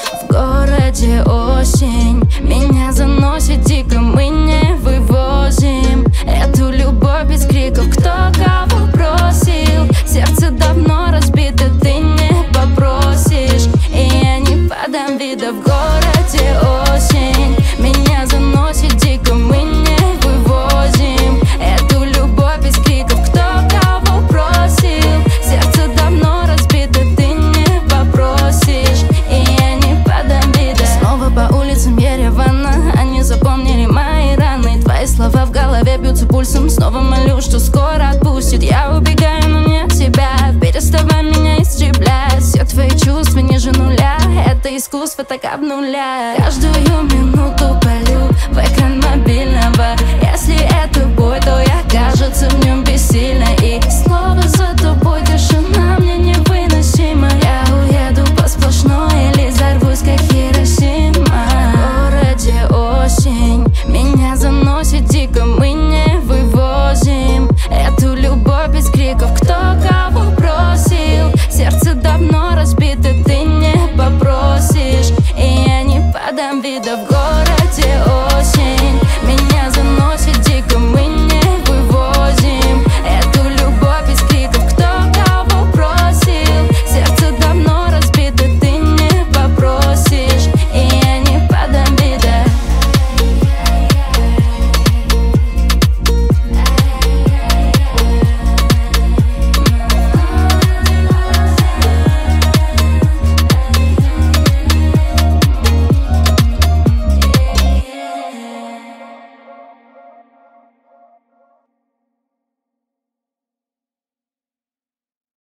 В городе осень, меня заносит дико, мы не вывозим эту любовь без криков. Кто кого бросил? Сердце давно разбито, ты не попросишь, и я не подам вида. В городе осень, меня заносит дико, мы не вывозим эту любовь без криков. Кто кого бросил? Сердце давно разбито, ты не попросишь, и я не подам вида. Снова по улицам Еревана они запомнили мои раны. Твои слова в голове бьются пульсом. Снова молю, что скоро отпустит. Я убегаю, но не от тебя. Переставай меня истреблять. Все твои чувства ниже нуля. Это искусство так обнуляет. Каждую минуту полю в экран мобильного. Если это бой, то я, кажется, в нем бессильна. И снова за тобой тишина мне невыносима. Я уеду по сплошной или взорвусь, как Хиросима. В городе осень, меня заносит дико, мы не вывозим эту любовь без криков. Кто кого бросил? Сердце давно разбито, ты не попросишь, и я не подам вида. В